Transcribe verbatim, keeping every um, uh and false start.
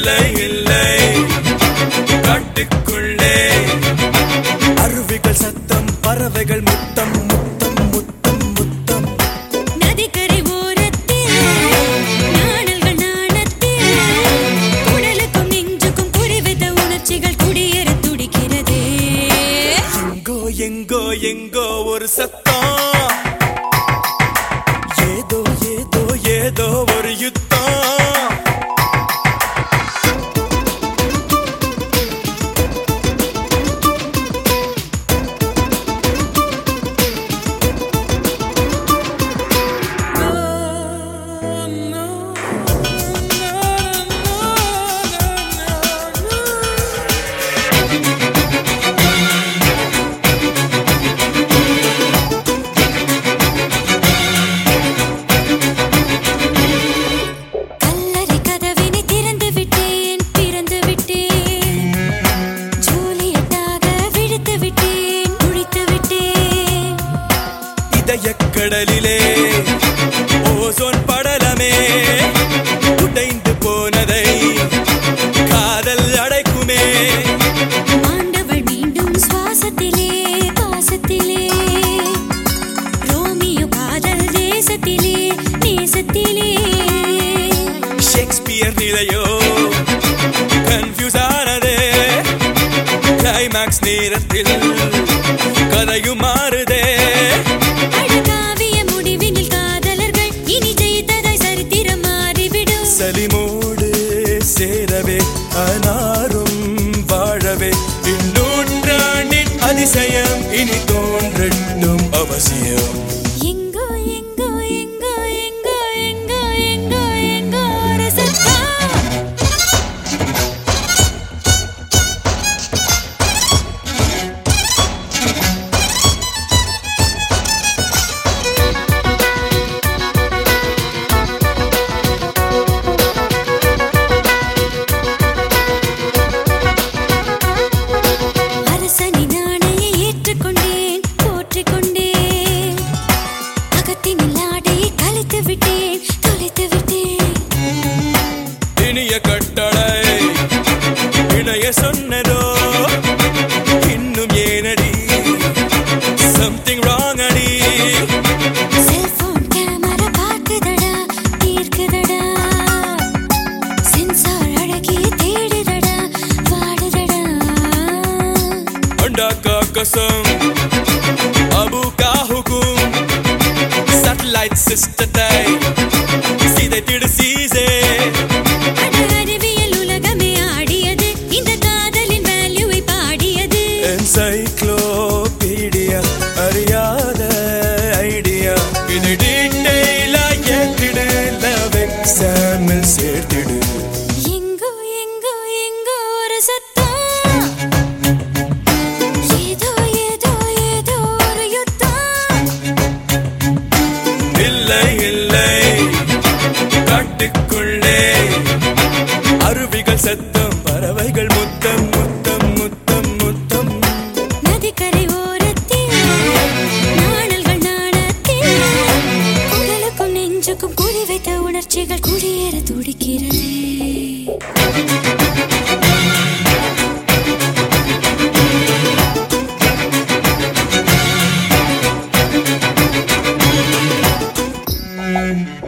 இல்லை இல்லை காட்டுக்குள்ளே அருவிகள் சத்தம் பறவைகள் முத்தம் முத்தம் முத்தம் முத்தம் நதிக்கரை ஓரத்தில் நாணல்கள் நாணத்தில் உடலுக்கும் நெஞ்சுக்கும் குறிவைத்த உணர்ச்சிகள் குடியேற துடிக்கிறதே எங்கோ எங்கோ எங்கோ ஒரு சத்தம் ஏதோ ஏதோ ஏதோ ஒரு யுத்தம் கடலிலே ஓசோன் படலமே உடைந்து போனதை காதல் அடைக்குமே ஆண்டவள் மீண்டும் சுவாசத்திலே பாசத்திலே ரோமியோ காதல் தேசத்திலே நேசத்திலே ஷேக்ஸ்பியர் நிலையோ கன்ஃபியூஸ் ஆனதே கிளைமாக்ஸ் நேரத்தில் கதையும் மாறுதே சலிமோடு சேரவே அனாரும் வாழவே நூற்றாண்டின் அதிசயம் இனி தோன்றட்டும் அவசியம் எங்கோ எங்கோ எங்கோ எங்கோ எங்கோ எங்கோ எங்கோ ஒரு சத்தம் கட்டளை இணைய சொன்னதோ இன்னும் ஏனடி சம்திங் ராங் அடி செல்போன் கேமரா பார்க்குதடா தீர்க்குதடா சென்சார் அழகிய தேடுதடா வாடுதடா अंडा का कसम अबू का हुकुम सैटेलाइट सिस्टर தை सीधे तिड़ सीजे என்சைக்ளோபீடியா அறியாத ஐடியா இது டீட்டெயிலா ஏத்திடு லவ் எக்ஸாமில் சேர்த்திடு எங்கோ எங்கோ எங்கோ ஒரு சத்தம் ஏதோ ஏதோ ஏதோ ஒரு யுத்தம் இல்லை இல்லை காட்டுக்குள்ளே அருவிகள் சத்தம் பறவைகள் முத்தம் முத்தம் முத்தம் முத்தம் நதிக்கரை ஓரத்தில் நாணல்கள் நாணத்தில் உடலுக்கும் நெஞ்சுக்கும் குறிவைத்த உணர்ச்சிகள் குடியேற துடிக்கிறதே